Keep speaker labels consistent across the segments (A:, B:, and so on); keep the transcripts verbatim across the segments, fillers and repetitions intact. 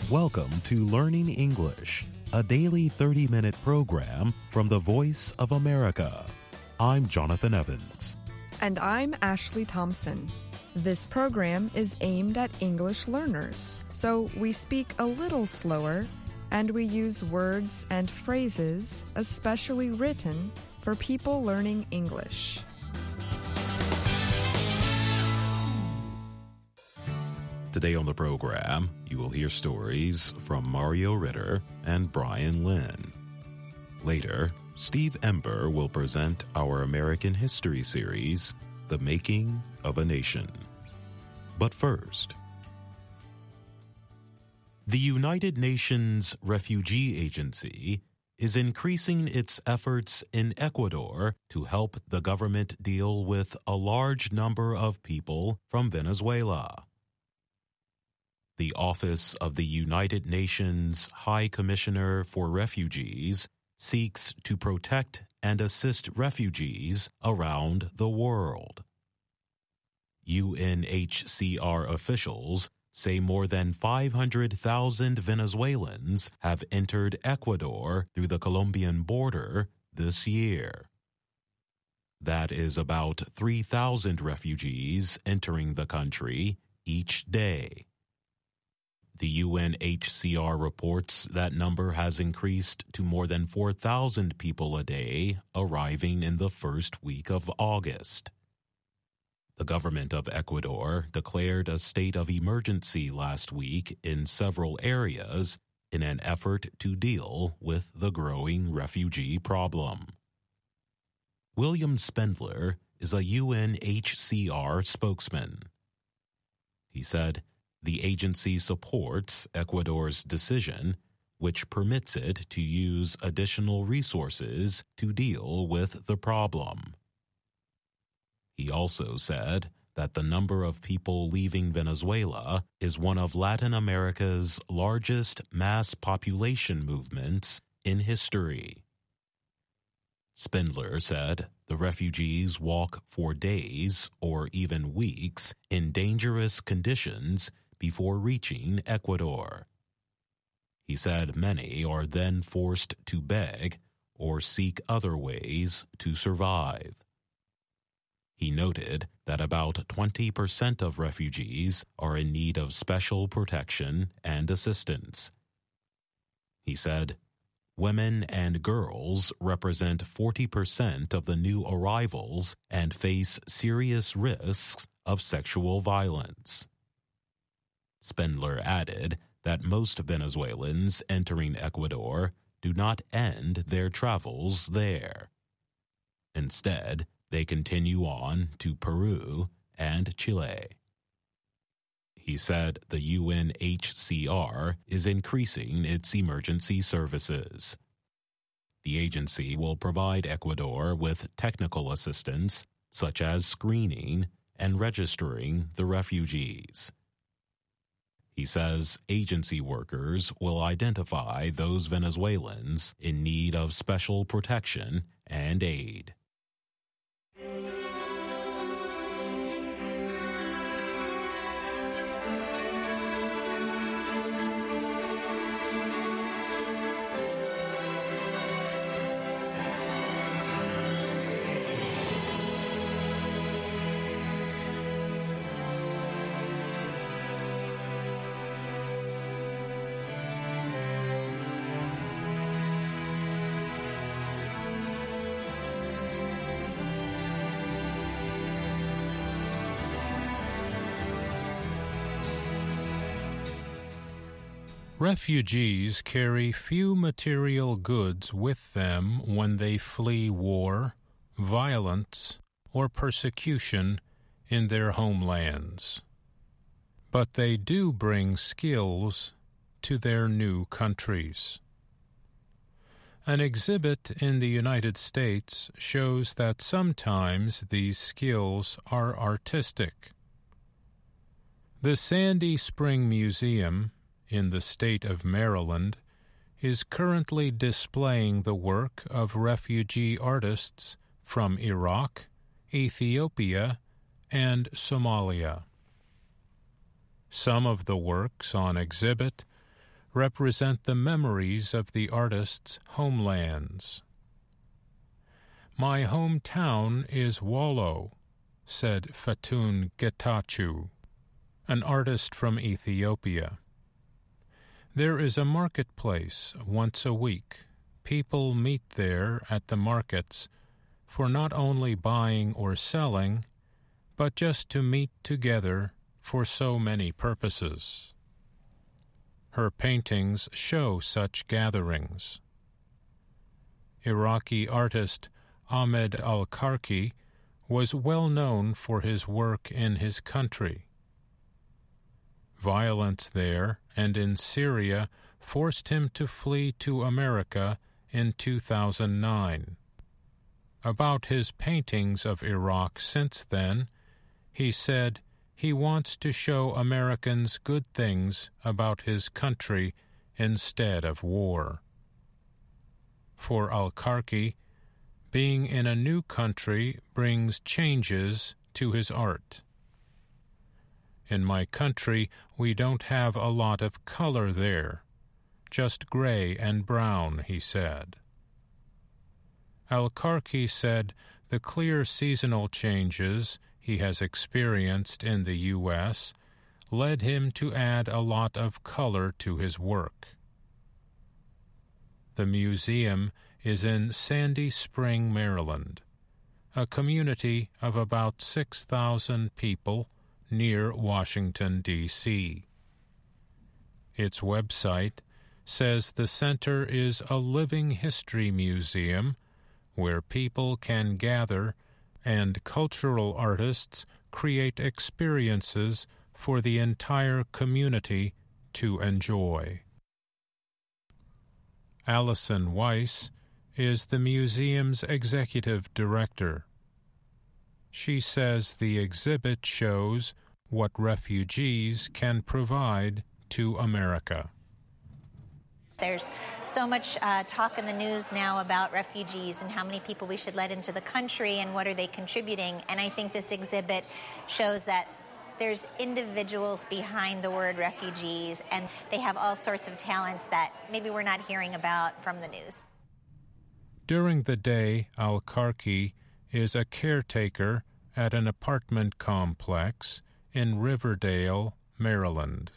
A: Welcome to Learning English, a daily thirty-minute program from the Voice of America. I'm Jonathan Evans.
B: And I'm Ashley Thompson. This program is aimed at English learners, so we speak a little slower and we use words and phrases especially written for people learning English.
A: Today on the program, you will hear stories from Mario Ritter and Brian Lynn. Later, Steve Ember will present our American history series, The Making of a Nation. But first, the United Nations Refugee Agency is increasing its efforts in Ecuador to help the government deal with a large number of people from Venezuela. The Office of the United Nations High Commissioner for Refugees seeks to protect and assist refugees around the world. U N H C R officials say more than five hundred thousand Venezuelans have entered Ecuador through the Colombian border this year. That is about three thousand refugees entering the country each day. The U N H C R reports that number has increased to more than four thousand people a day arriving in the first week of August. The government of Ecuador declared a state of emergency last week in several areas in an effort to deal with the growing refugee problem. William Spendler is a U N H C R spokesman. He said, the agency supports Ecuador's decision, which permits it to use additional resources to deal with the problem. He also said that the number of people leaving Venezuela is one of Latin America's largest mass population movements in history. Spindler said the refugees walk for days or even weeks in dangerous conditions before reaching Ecuador. He said many are then forced to beg or seek other ways to survive. He noted that about twenty percent of refugees are in need of special protection and assistance. He said, women and girls represent forty percent of the new arrivals and face serious risks of sexual violence. Spendler added that most Venezuelans entering Ecuador do not end their travels there. Instead, they continue on to Peru and Chile. He said the U N H C R is increasing its emergency services. The agency will provide Ecuador with technical assistance, such as screening and registering the refugees. He says agency workers will identify those Venezuelans in need of special protection and aid.
C: Refugees carry few material goods with them when they flee war, violence, or persecution in their homelands. But they do bring skills to their new countries. An exhibit in the United States shows that sometimes these skills are artistic. The Sandy Spring Museum in the state of Maryland is currently displaying the work of refugee artists from Iraq, Ethiopia, and Somalia. Some of the works on exhibit represent the memories of the artist's homelands. "My hometown is Wollo," said Fatun Getachew, an artist from Ethiopia. "There is a marketplace once a week. People meet there at the markets for not only buying or selling, but just to meet together for so many purposes." Her paintings show such gatherings. Iraqi artist Ahmed Al-Karki was well known for his work in his country. Violence there and in Syria forced him to flee to America in two thousand nine. About his paintings of Iraq since then, he said he wants to show Americans good things about his country instead of war. For Al-Karki, being in a new country brings changes to his art. "In my country, we don't have a lot of color there, just gray and brown," he said. Al-Karki said the clear seasonal changes he has experienced in the U S led him to add a lot of color to his work. The museum is in Sandy Spring, Maryland, a community of about six thousand people near Washington, D C Its website says the center is a living history museum where people can gather and cultural artists create experiences for the entire community to enjoy. Allison Weiss is the museum's executive director. She says the exhibit shows what refugees can provide to America.
D: There's so much uh, talk in the news now about refugees and how many people we should let into the country and what are they contributing. And I think this exhibit shows that there's individuals behind the word refugees, and they have all sorts of talents that maybe we're not hearing about from the news.
C: During the day, Al-Karki is a caretaker at an apartment complex in Riverdale, Maryland.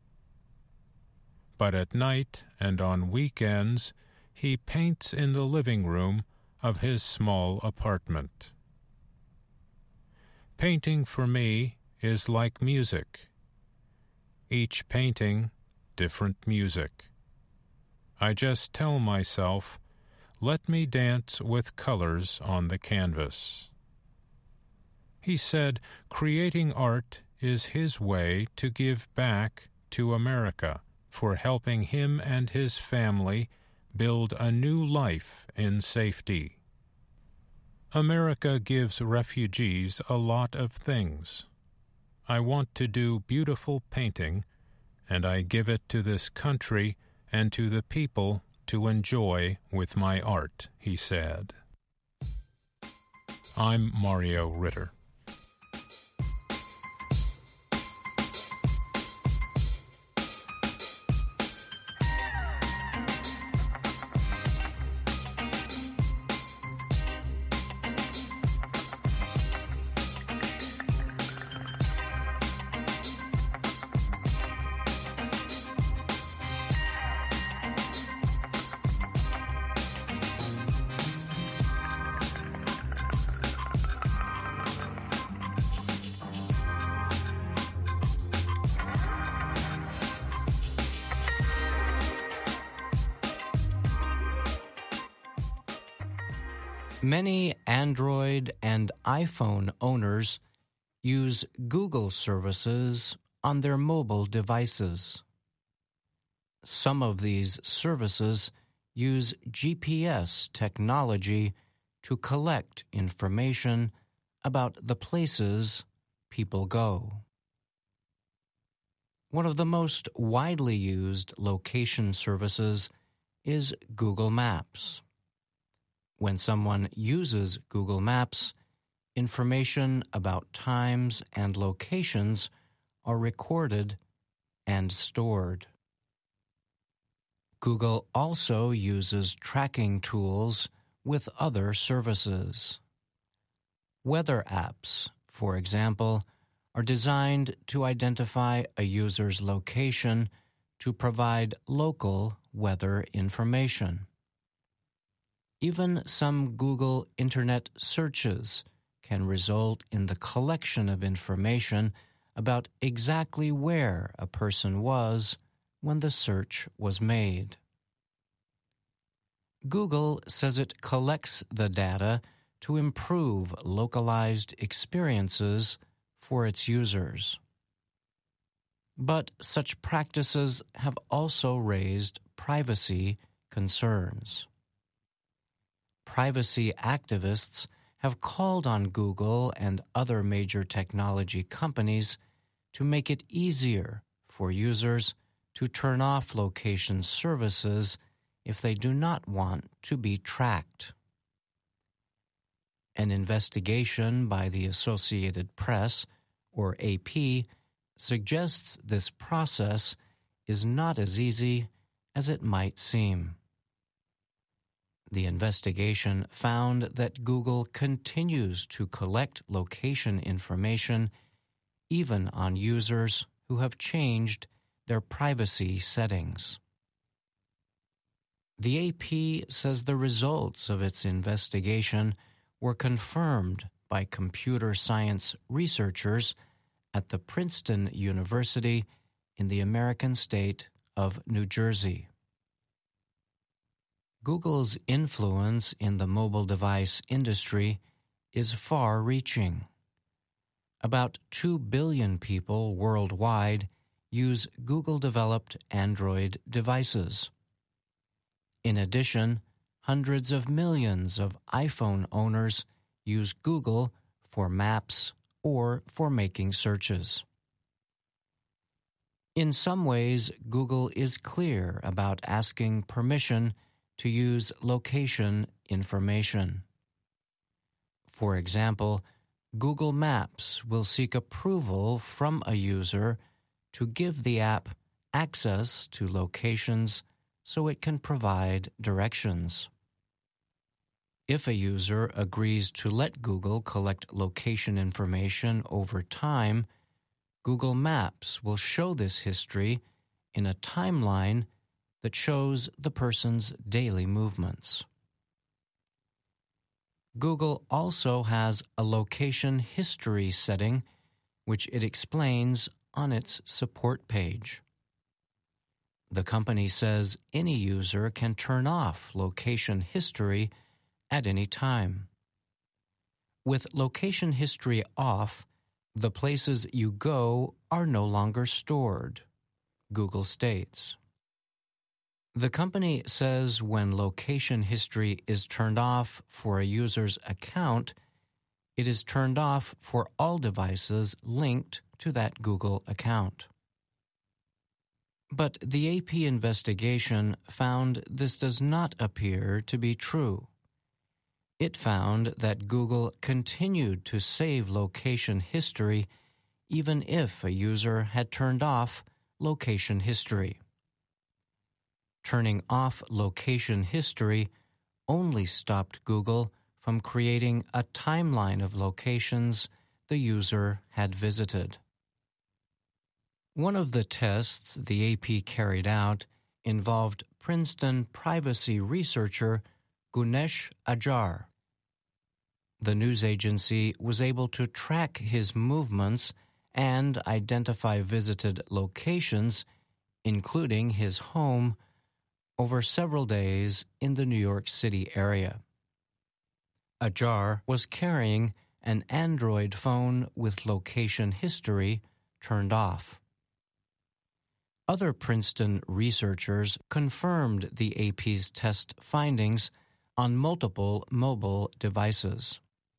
C: But at night and on weekends, he paints in the living room of his small apartment. "Painting for me is like music. Each painting, different music. I just tell myself, let me dance with colors on the canvas." He said creating art is his way to give back to America for helping him and his family build a new life in safety. America gives refugees a lot of things. I want to do beautiful painting, and I give it to this country and to the people to enjoy with my art, he said. I'm Mario Ritter.
E: Many Android and iPhone owners use Google services on their mobile devices. Some of these services use G P S technology to collect information about the places people go. One of the most widely used location services is Google Maps. When someone uses Google Maps, information about times and locations are recorded and stored. Google also uses tracking tools with other services. Weather apps, for example, are designed to identify a user's location to provide local weather information. Even some Google Internet searches can result in the collection of information about exactly where a person was when the search was made. Google says it collects the data to improve localized experiences for its users. But such practices have also raised privacy concerns. Privacy activists have called on Google and other major technology companies to make it easier for users to turn off location services if they do not want to be tracked. An investigation by the Associated Press, or A P, suggests this process is not as easy as it might seem. The investigation found that Google continues to collect location information even on users who have changed their privacy settings. The A P says the results of its investigation were confirmed by computer science researchers at the Princeton University in the American state of New Jersey. Google's influence in the mobile device industry is far-reaching. About two billion people worldwide use Google-developed Android devices. In addition, hundreds of millions of iPhone owners use Google for maps or for making searches. In some ways, Google is clear about asking permission to use location information. For example, Google Maps will seek approval from a user to give the app access to locations so it can provide directions. If a user agrees to let Google collect location information over time, Google Maps will show this history in a timeline that shows the person's daily movements. Google also has a location history setting, which it explains on its support page. The company says any user can turn off location history at any time. With location history off, the places you go are no longer stored, Google states. The company says when location history is turned off for a user's account, it is turned off for all devices linked to that Google account. But the A P investigation found this does not appear to be true. It found that Google continued to save location history even if a user had turned off location history. Turning off location history only stopped Google from creating a timeline of locations the user had visited. One of the tests the A P carried out involved Princeton privacy researcher Gunesh Ajar. The news agency was able to track his movements and identify visited locations, including his home, over several days in the New York City area. Ajar was carrying an Android phone with location history turned off. Other Princeton researchers confirmed the A P's test findings on multiple mobile devices.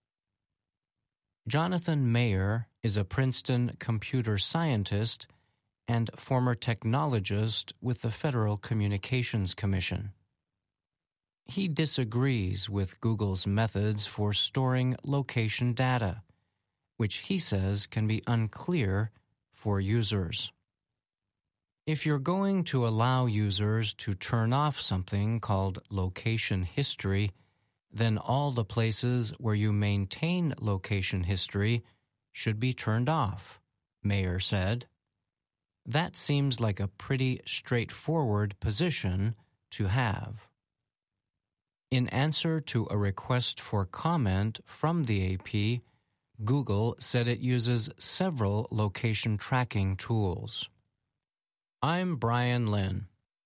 E: Jonathan Mayer is a Princeton computer scientist and former technologist with the Federal Communications Commission. He disagrees with Google's methods for storing location data, which he says can be unclear for users. If you're going to allow users to turn off something called location history, then all the places where you maintain location history should be turned off, Mayer said. That seems like a pretty straightforward position to have. In answer to a request for comment from the A P, Google said it uses several location tracking tools. I'm Brian Lynn.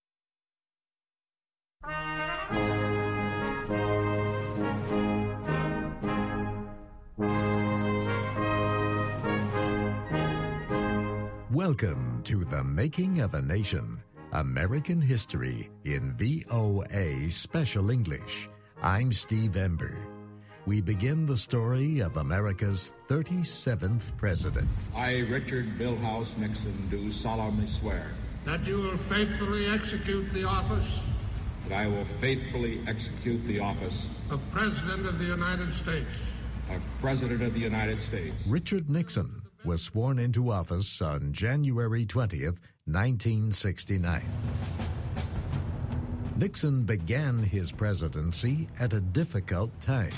F: Welcome to The Making of a Nation, American History in V O A Special English. I'm Steve Ember. We begin the story of America's thirty-seventh president.
G: I, Richard Milhouse Nixon, do solemnly swear
H: that you will faithfully execute the office
G: that I will faithfully execute the office
H: of President of the United States.
G: Of President of the United States.
F: Richard Nixon was sworn into office on January twentieth, nineteen sixty-nine. Nixon began his presidency at a difficult time.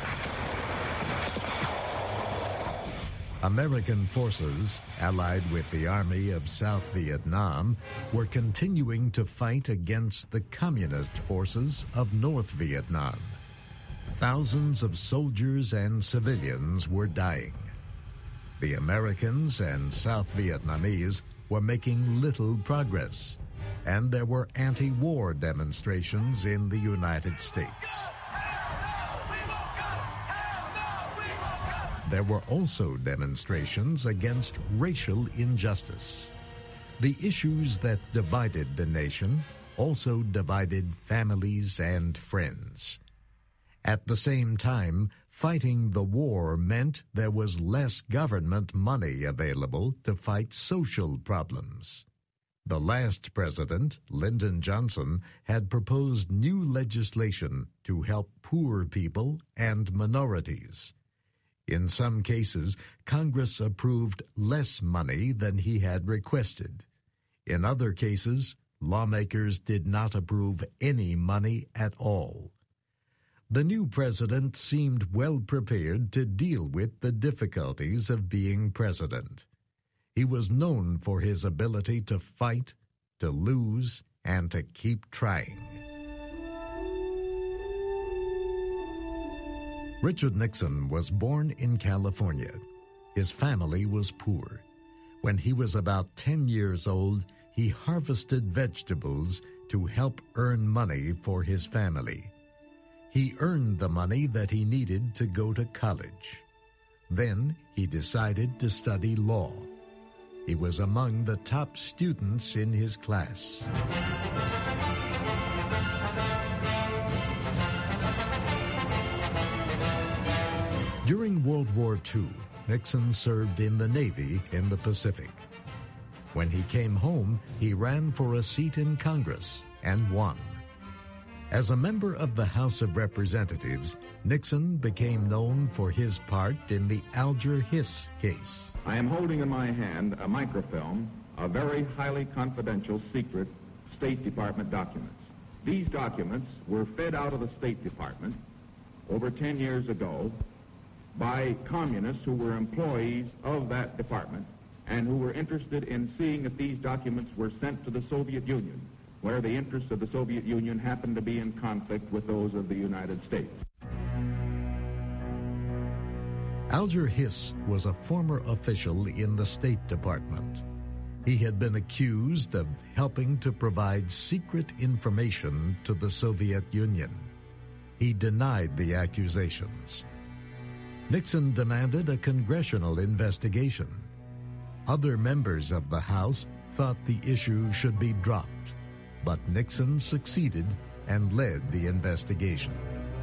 F: American forces, allied with the Army of South Vietnam, were continuing to fight against the communist forces of North Vietnam. Thousands of soldiers and civilians were dying. The Americans and South Vietnamese were making little progress, and there were anti-war demonstrations in the United States. There were also demonstrations against racial injustice. The issues that divided the nation also divided families and friends. At the same time, fighting the war meant there was less government money available to fight social problems. The last president, Lyndon Johnson, had proposed new legislation to help poor people and minorities. In some cases, Congress approved less money than he had requested. In other cases, lawmakers did not approve any money at all. The new president seemed well prepared to deal with the difficulties of being president. He was known for his ability to fight, to lose, and to keep trying. Richard Nixon was born in California. His family was poor. When he was about ten years old, he harvested vegetables to help earn money for his family. He earned the money that he needed to go to college. Then he decided to study law. He was among the top students in his class. During World War Two, Nixon served in the Navy in the Pacific. When he came home, he ran for a seat in Congress and won. As a member of the House of Representatives, Nixon became known for his part in the Alger Hiss case.
I: I am holding in my hand a microfilm of very highly confidential, secret State Department documents. These documents were fed out of the State Department over ten years ago by communists who were employees of that department and who were interested in seeing if these documents were sent to the Soviet Union, where the interests of the Soviet Union happened to be in conflict with those of the United States.
F: Alger Hiss was a former official in the State Department. He had been accused of helping to provide secret information to the Soviet Union. He denied the accusations. Nixon demanded a congressional investigation. Other members of the House thought the issue should be dropped, but Nixon succeeded and led the investigation.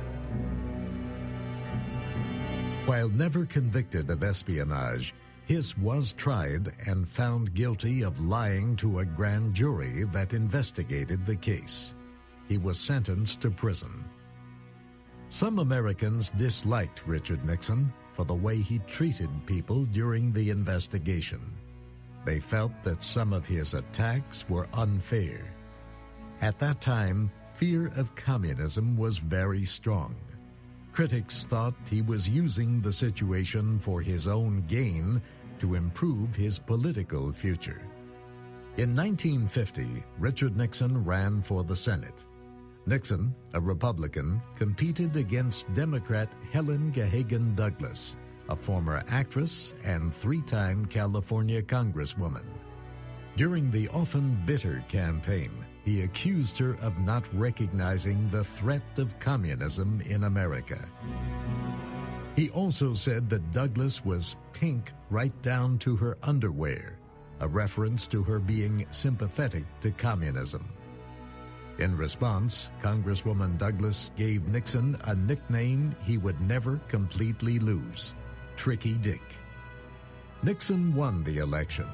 F: While never convicted of espionage, Hiss was tried and found guilty of lying to a grand jury that investigated the case. He was sentenced to prison. Some Americans disliked Richard Nixon for the way he treated people during the investigation. They felt that some of his attacks were unfair. At that time, fear of communism was very strong. Critics thought he was using the situation for his own gain to improve his political future. In nineteen fifty, Richard Nixon ran for the Senate. Nixon, a Republican, competed against Democrat Helen Gahagan Douglas, a former actress and three-time California Congresswoman. During the often bitter campaign, he accused her of not recognizing the threat of communism in America. He also said that Douglas was pink right down to her underwear, a reference to her being sympathetic to communism. In response, Congresswoman Douglas gave Nixon a nickname he would never completely lose, Tricky Dick. Nixon won the election.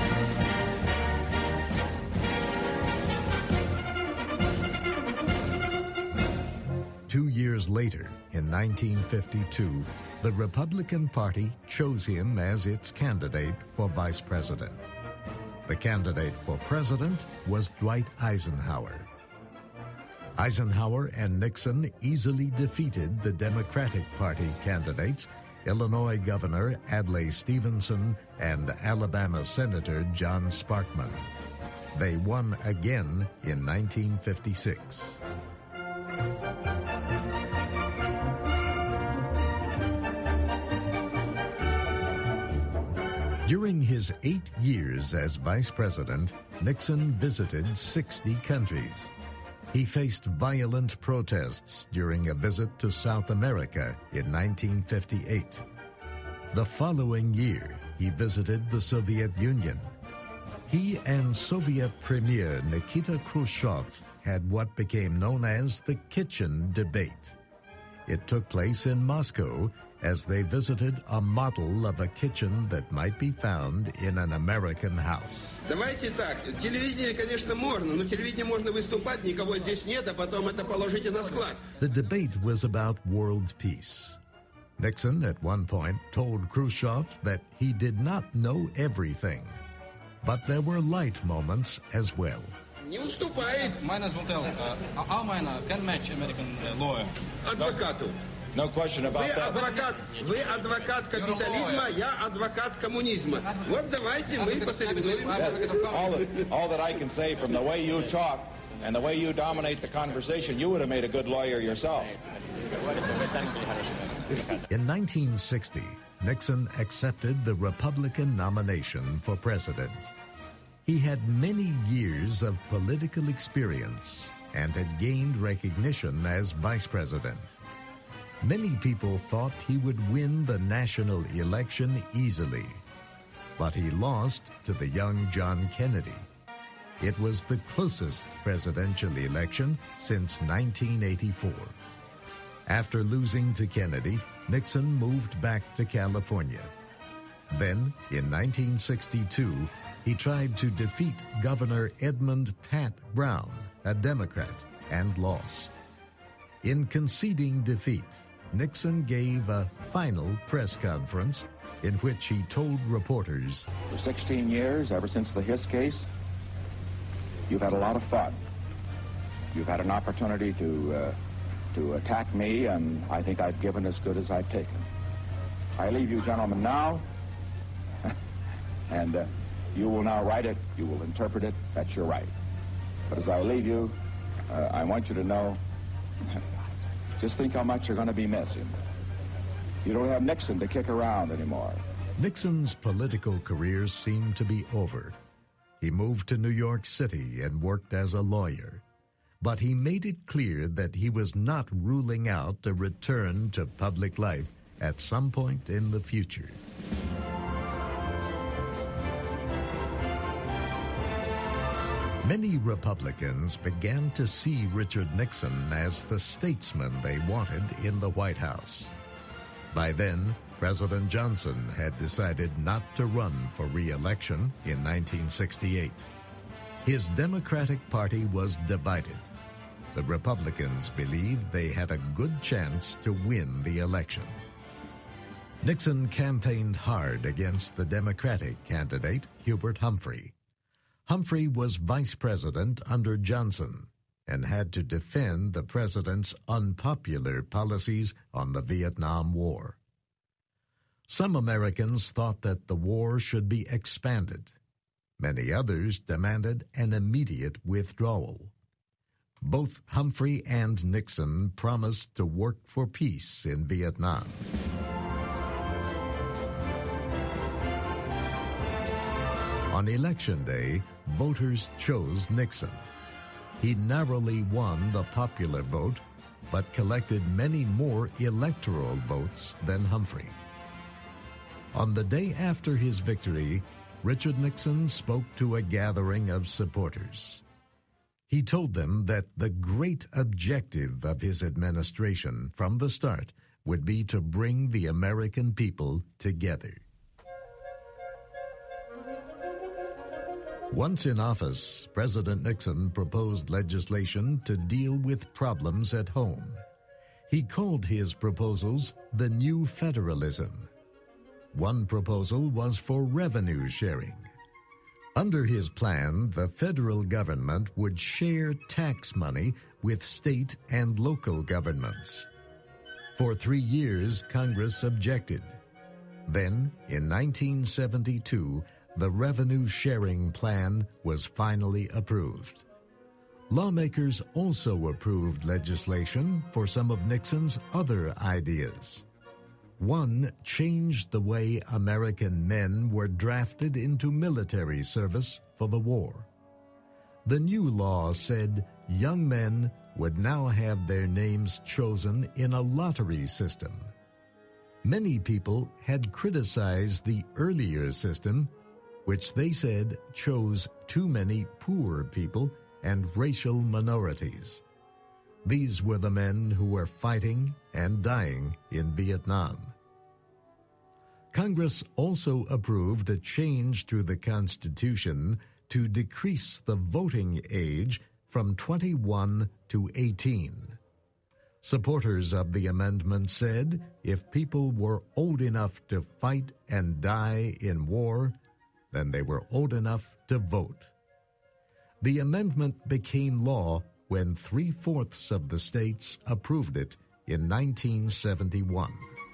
F: Two years later, in nineteen fifty-two, the Republican Party chose him as its candidate for vice president. The candidate for president was Dwight Eisenhower. Eisenhower and Nixon easily defeated the Democratic Party candidates, Illinois Governor Adlai Stevenson and Alabama Senator John Sparkman. They won again in nineteen fifty-six. During his eight years as vice president, Nixon visited sixty countries. He faced violent protests during a visit to South America in nineteen fifty-eight. The following year, he visited the Soviet Union. He and Soviet Premier Nikita Khrushchev had what became known as the Kitchen Debate. It took place in Moscow as they visited a model of a kitchen that might be found in an American house.
J: Давайте так, телевидение, конечно, можно, но телевидение можно выступать, никого здесь нет, а потом это положите на склад.
F: The debate was about world peace. Nixon, at one point, told Khrushchev that he did not know everything. But there were light moments as well.
J: Не уступает.
K: Minus will tell, uh, how minor can match American lawyer?
J: Адвокату.
L: No question about
J: вы
L: that.
J: Адвокат, вы адвокат капитализма, я адвокат коммунизма. Вот давайте мы посоревнуемся.
L: All that, all that I can say from the way you talk and the way you dominate the conversation, you would have made a good lawyer yourself.
F: In nineteen sixty, Nixon accepted the Republican nomination for president. He had many years of political experience and had gained recognition as vice president. Many people thought he would win the national election easily, but he lost to the young John Kennedy. It was the closest presidential election since nineteen eighty-four. After losing to Kennedy, Nixon moved back to California. Then, in nineteen sixty-two, he tried to defeat Governor Edmund Pat Brown, a Democrat, and lost. In conceding defeat, Nixon gave a final press conference in which he told reporters,
I: For sixteen years, ever since the Hiss case, you've had a lot of fun. You've had an opportunity to, uh, to attack me, and I think I've given as good as I've taken. I leave you gentlemen now, and uh, you will now write it, you will interpret it, that's your right. But as I leave you, uh, I want you to know, just think how much you're going to be missing. You don't have Nixon to kick around anymore.
F: Nixon's political career seemed to be over. He moved to New York City and worked as a lawyer. But he made it clear that he was not ruling out a return to public life at some point in the future. Many Republicans began to see Richard Nixon as the statesman they wanted in the White House. By then, President Johnson had decided not to run for re-election in nineteen sixty-eight. His Democratic Party was divided. The Republicans believed they had a good chance to win the election. Nixon campaigned hard against the Democratic candidate, Hubert Humphrey. Humphrey was vice president under Johnson and had to defend the president's unpopular policies on the Vietnam War. Some Americans thought that the war should be expanded. Many others demanded an immediate withdrawal. Both Humphrey and Nixon promised to work for peace in Vietnam. On Election Day, voters chose Nixon. He narrowly won the popular vote, but collected many more electoral votes than Humphrey. On the day after his victory, Richard Nixon spoke to a gathering of supporters. He told them that the great objective of his administration from the start would be to bring the American people together. Once in office, President Nixon proposed legislation to deal with problems at home. He called his proposals the New Federalism. One proposal was for revenue sharing. Under his plan, the federal government would share tax money with state and local governments. For three years, Congress objected. Then, in nineteen seventy-two, the revenue sharing plan was finally approved. Lawmakers also approved legislation for some of Nixon's other ideas. One changed the way American men were drafted into military service for the war. The new law said young men would now have their names chosen in a lottery system. Many people had criticized the earlier system, which they said chose too many poor people and racial minorities. These were the men who were fighting and dying in Vietnam. Congress also approved a change to the Constitution to decrease the voting age from twenty-one to eighteen. Supporters of the amendment said if people were old enough to fight and die in war, then they were old enough to vote. The amendment became law when three-fourths of the states approved it in nineteen seventy-one.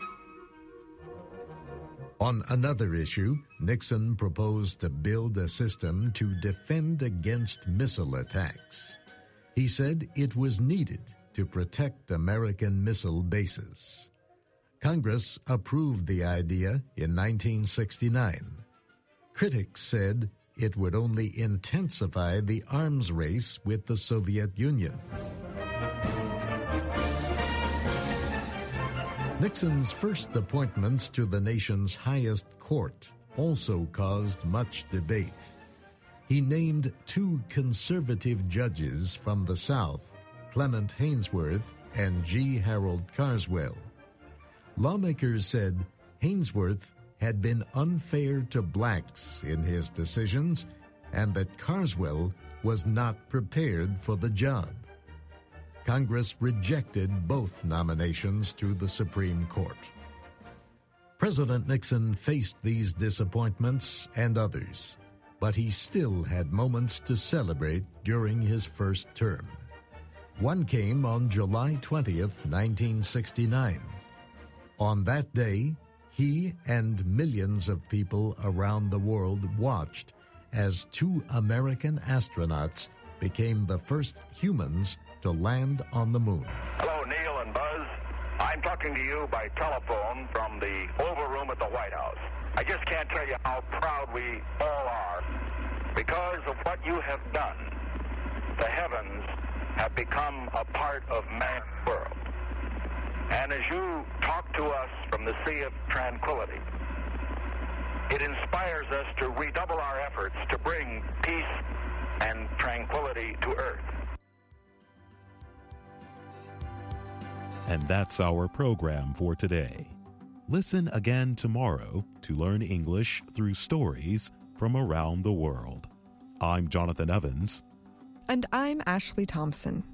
F: On another issue, Nixon proposed to build a system to defend against missile attacks. He said it was needed to protect American missile bases. Congress approved the idea in nineteen sixty-nine. Critics said it would only intensify the arms race with the Soviet Union. Nixon's first appointments to the nation's highest court also caused much debate. He named two conservative judges from the South, Clement Haynsworth and G. Harold Carswell. Lawmakers said Haynsworth had been unfair to blacks in his decisions and that Carswell was not prepared for the job. Congress rejected both nominations to the Supreme Court. President Nixon faced these disappointments and others, but he still had moments to celebrate during his first term. One came on July twentieth, nineteen sixty-nine. On that day, he and millions of people around the world watched as two American astronauts became the first humans to land on the moon.
L: Hello, Neil and Buzz. I'm talking to you by telephone from the Oval Room at the White House. I just can't tell you how proud we all are. Because of what you have done, the heavens have become a part of man's world. And as you talk to us from the Sea of Tranquility, it inspires us to redouble our efforts to bring peace and tranquility to Earth.
A: And that's our program for today. Listen again tomorrow to learn English through stories from around the world. I'm Jonathan Evans.
B: And I'm Ashley Thompson.